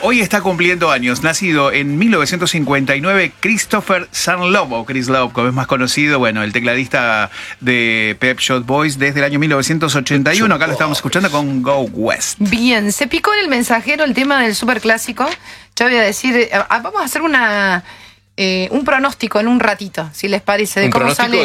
Hoy está cumpliendo años, nacido en 1959, Christopher Sunlove, o Chris Love, como es más conocido, bueno, el tecladista de Pet Shop Boys desde el año 1981. Acá lo estamos escuchando con Go West. Bien, se picó en el mensajero el tema del superclásico. Yo voy a decir, vamos a hacer un pronóstico en un ratito, si les parece, de cómo sale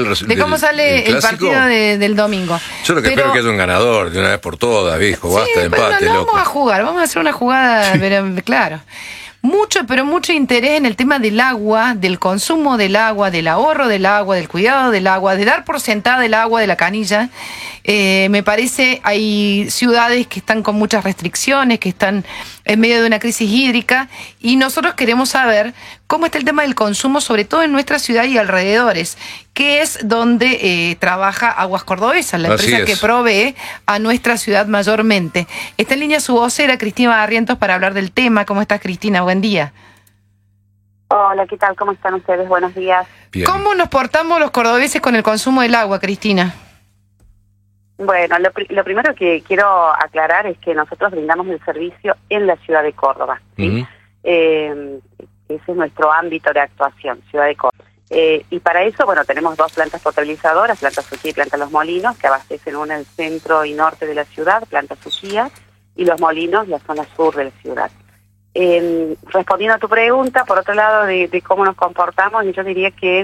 el partido del domingo. Yo lo que espero es que haya un ganador de una vez por todas, viejo. Sí, basta de empate, no, loco. vamos a jugar, vamos a hacer una jugada, pero, claro. Mucho interés en el tema del agua, del consumo del agua, del ahorro del agua, del cuidado del agua, de dar por sentada el agua de la canilla. Me parece hay ciudades que están con muchas restricciones, que están en medio de una crisis hídrica, y nosotros queremos saber cómo está el tema del consumo, sobre todo en nuestra ciudad y alrededores, que es donde trabaja Aguas Cordobesas, la empresa que provee a nuestra ciudad mayormente. Está en línea su vocera, Cristina Barrientos, para hablar del tema. ¿Cómo estás, Cristina? Buen día. Hola, ¿qué tal? ¿Cómo están ustedes? Buenos días. Bien. ¿Cómo nos portamos los cordobeses con el consumo del agua, Cristina? Bueno, lo primero que quiero aclarar es que nosotros brindamos el servicio en la ciudad de Córdoba, ¿sí? Ese es nuestro ámbito de actuación, ciudad de Córdoba. Y para eso, bueno, tenemos dos plantas potabilizadoras, Planta Suquía y Planta Los Molinos, que abastecen una en el centro y norte de la ciudad, Planta Suquía, y Los Molinos, la zona sur de la ciudad. Respondiendo a tu pregunta, por otro lado, de cómo nos comportamos, yo diría que,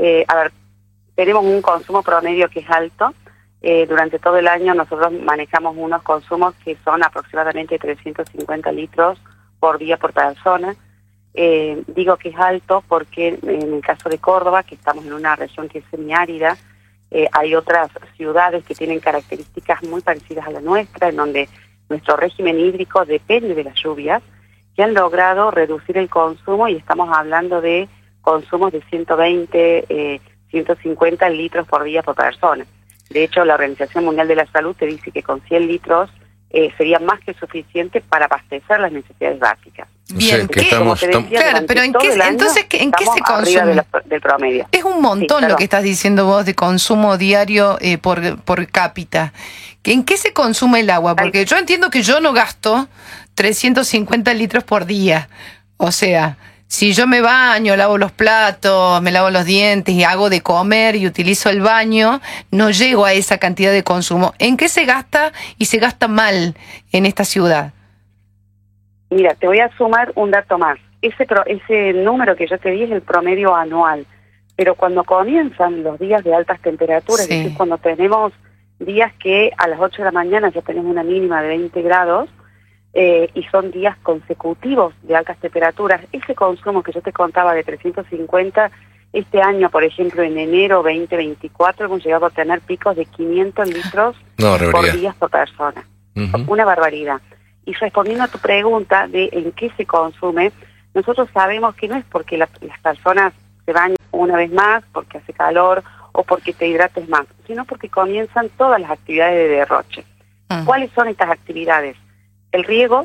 tenemos un consumo promedio que es alto. Durante todo el año nosotros manejamos unos consumos que son aproximadamente 350 litros por día por persona. Digo que es alto porque en el caso de Córdoba, que estamos en una región que es semiárida, hay otras ciudades que tienen características muy parecidas a la nuestra, en donde nuestro régimen hídrico depende de las lluvias, que han logrado reducir el consumo, y estamos hablando de consumos de 120, 150 litros por día por persona. De hecho, la Organización Mundial de la Salud te dice que con 100 litros sería más que suficiente para abastecer las necesidades básicas. Bien, o sea, claro, pero ¿en qué se consume? Del promedio. Es un montón lo que estás diciendo vos de consumo diario por cápita. ¿En qué se consume el agua? Porque yo entiendo que yo no gasto 350 litros por día. O sea, si yo me baño, lavo los platos, me lavo los dientes y hago de comer y utilizo el baño, no llego a esa cantidad de consumo. ¿En qué se gasta y se gasta mal en esta ciudad? Mira, te voy a sumar un dato más. Ese número que yo te di es el promedio anual. Pero cuando comienzan los días de altas temperaturas, es decir, cuando tenemos días que a las 8 de la mañana ya tenemos una mínima de 20 grados, y son días consecutivos de altas temperaturas, ese consumo que yo te contaba de 350, este año, por ejemplo, en enero 2024, hemos llegado a tener picos de 500 litros por día por persona. Una barbaridad. Y respondiendo a tu pregunta de en qué se consume, nosotros sabemos que no es porque las personas se bañan una vez más, porque hace calor o porque te hidrates más, sino porque comienzan todas las actividades de derroche. ¿Cuáles son estas actividades? El riego,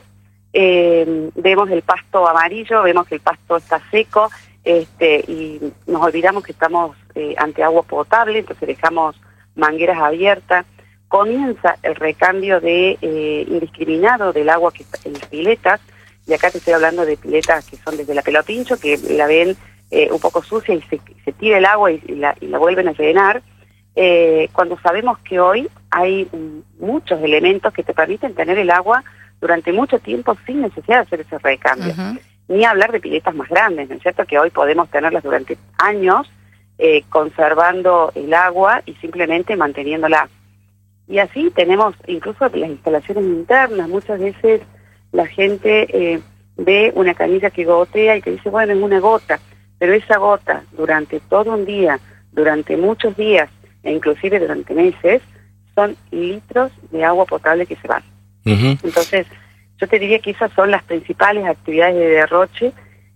vemos el pasto amarillo, vemos que el pasto está seco, y nos olvidamos que estamos ante agua potable, entonces dejamos mangueras abiertas. Comienza el recambio indiscriminado del agua que está en las piletas, y acá te estoy hablando de piletas que son desde la Pelopincho, que la ven un poco sucia y se tira el agua y la vuelven a llenar. Cuando sabemos que hoy hay muchos elementos que te permiten tener el agua durante mucho tiempo sin necesidad de hacer ese recambio. Ni hablar de piletas más grandes, ¿no es cierto? Que hoy podemos tenerlas durante años conservando el agua y simplemente manteniéndola. Y así tenemos incluso las instalaciones internas. Muchas veces la gente ve una canilla que gotea y te dice, bueno, es una gota, pero esa gota durante todo un día, durante muchos días e inclusive durante meses, son litros de agua potable que se van. Entonces, yo te diría que esas son las principales actividades de derroche,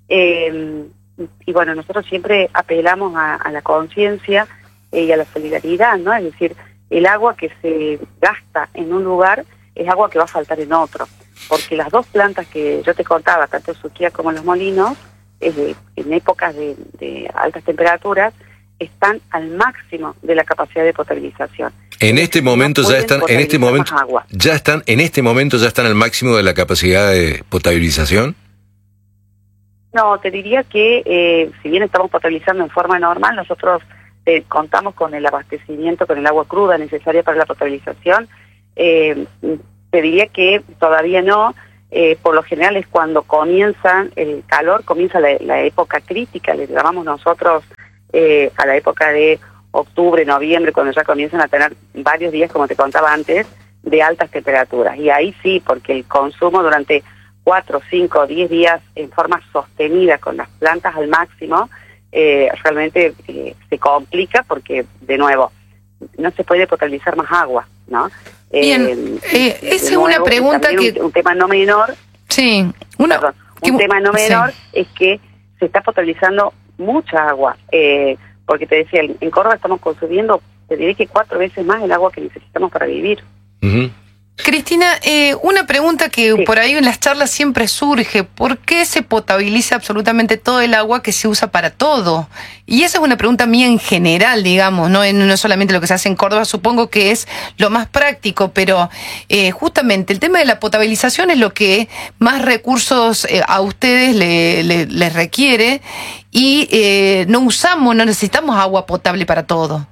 y bueno, nosotros siempre apelamos a la conciencia y a la solidaridad, ¿no? Es decir, el agua que se gasta en un lugar es agua que va a faltar en otro, porque las dos plantas que yo te contaba, tanto Suquía como Los Molinos, en épocas de altas temperaturas, están al máximo de la capacidad de potabilización. En este momento ya están, en este momento ya están al máximo de la capacidad de potabilización. No, te diría que si bien estamos potabilizando en forma normal, nosotros contamos con el abastecimiento, con el agua cruda necesaria para la potabilización. Te diría que todavía no. Por lo general es cuando comienza el calor, comienza la época crítica, le llamamos nosotros a la época de octubre, noviembre, cuando ya comienzan a tener varios días, como te contaba antes, de altas temperaturas. Y ahí sí, porque el consumo durante 4, 5, 10 días en forma sostenida con las plantas al máximo, realmente se complica porque, de nuevo, no se puede potabilizar más agua, ¿no? Bien, esa es una pregunta que... Un tema no menor... Sí, tema no menor es que se está potabilizando mucha agua, porque te decía, en Córdoba estamos consumiendo, te diré que 4 veces más el agua que necesitamos para vivir. Cristina, una pregunta que por ahí en las charlas siempre surge: ¿por qué se potabiliza absolutamente todo el agua que se usa para todo? Y esa es una pregunta mía en general, digamos, no solamente lo que se hace en Córdoba, supongo que es lo más práctico, pero justamente el tema de la potabilización es lo que más recursos a ustedes les requiere, y no necesitamos agua potable para todo.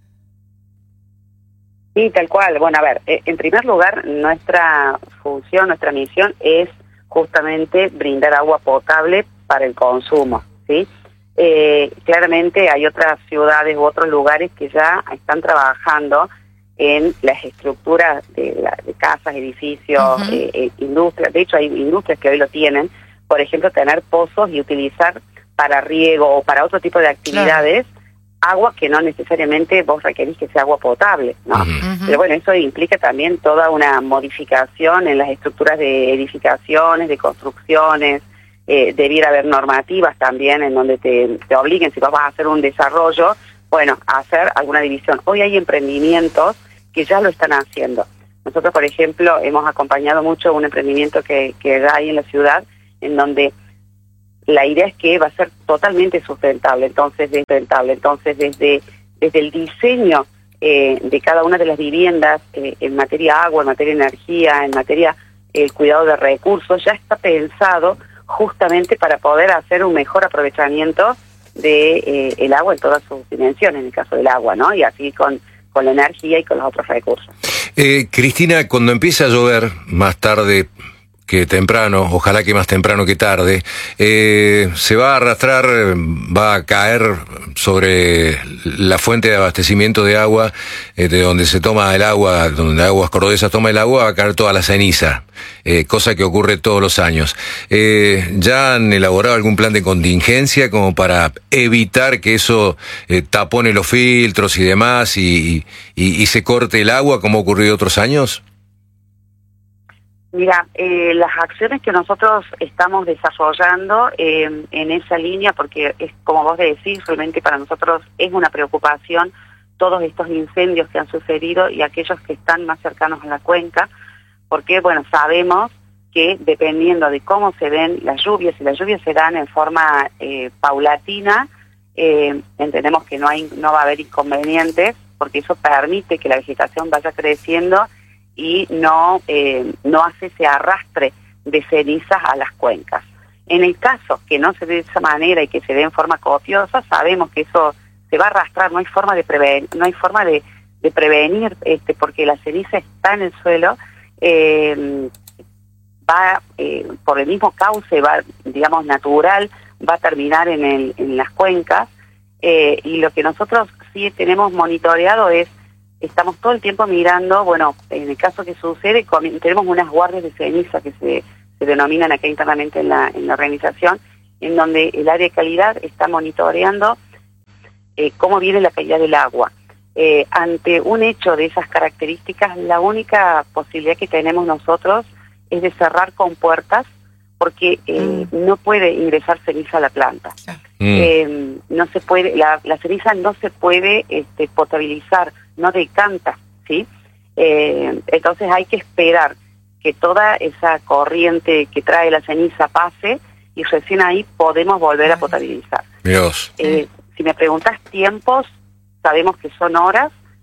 Sí, tal cual. Bueno, a ver, en primer lugar, nuestra función, nuestra misión es justamente brindar agua potable para el consumo, ¿sí? Claramente hay otras ciudades u otros lugares que ya están trabajando en las estructuras de casas, edificios, industrias. De hecho, hay industrias que hoy lo tienen. Por ejemplo, tener pozos y utilizar para riego o para otro tipo de actividades agua que no necesariamente vos requerís que sea agua potable, ¿no? Pero bueno, eso implica también toda una modificación en las estructuras de edificaciones, de construcciones. Debiera haber normativas también en donde te obliguen, si vos vas a hacer un desarrollo, bueno, a hacer alguna división. Hoy hay emprendimientos que ya lo están haciendo. Nosotros, por ejemplo, hemos acompañado mucho un emprendimiento que ya hay en la ciudad, en donde la idea es que va a ser totalmente sustentable. Entonces desde el diseño de cada una de las viviendas, en materia agua, en materia energía, en materia cuidado de recursos, ya está pensado justamente para poder hacer un mejor aprovechamiento de el agua en todas sus dimensiones, en el caso del agua, ¿no? Y así con la energía y con los otros recursos. Cristina, cuando empieza a llover, más tarde que temprano, ojalá que más temprano que tarde, se va a arrastrar, va a caer sobre la fuente de abastecimiento de agua, de donde se toma el agua, donde Aguas Cordobesas toma el agua, va a caer toda la ceniza, cosa que ocurre todos los años. ¿Ya han elaborado algún plan de contingencia como para evitar que eso tapone los filtros y demás y se corte el agua como ha ocurrido otros años? Mira, las acciones que nosotros estamos desarrollando en esa línea, porque es como vos decís, realmente para nosotros es una preocupación todos estos incendios que han sucedido y aquellos que están más cercanos a la cuenca, porque bueno, sabemos que dependiendo de cómo se den las lluvias, si las lluvias se dan en forma paulatina, entendemos que no va a haber inconvenientes, porque eso permite que la vegetación vaya creciendo y no hace ese arrastre de cenizas a las cuencas. En el caso que no se dé de esa manera y que se dé en forma copiosa, sabemos que eso se va a arrastrar, no hay forma de prevenir, porque la ceniza está en el suelo, va por el mismo cauce, va, digamos, natural, va a terminar en las cuencas, y lo que nosotros sí tenemos monitoreado es, estamos todo el tiempo mirando, bueno, en el caso que sucede, tenemos unas guardias de ceniza que se denominan acá internamente en la organización, en donde el área de calidad está monitoreando cómo viene la calidad del agua. Ante un hecho de esas características, la única posibilidad que tenemos nosotros es de cerrar con puertas, porque no puede ingresar ceniza a la planta. No se puede, la ceniza no se puede potabilizar, no decanta, ¿sí? Entonces hay que esperar que toda esa corriente que trae la ceniza pase y recién ahí podemos volver a potabilizar. Dios. Si me preguntas tiempos, sabemos que son horas,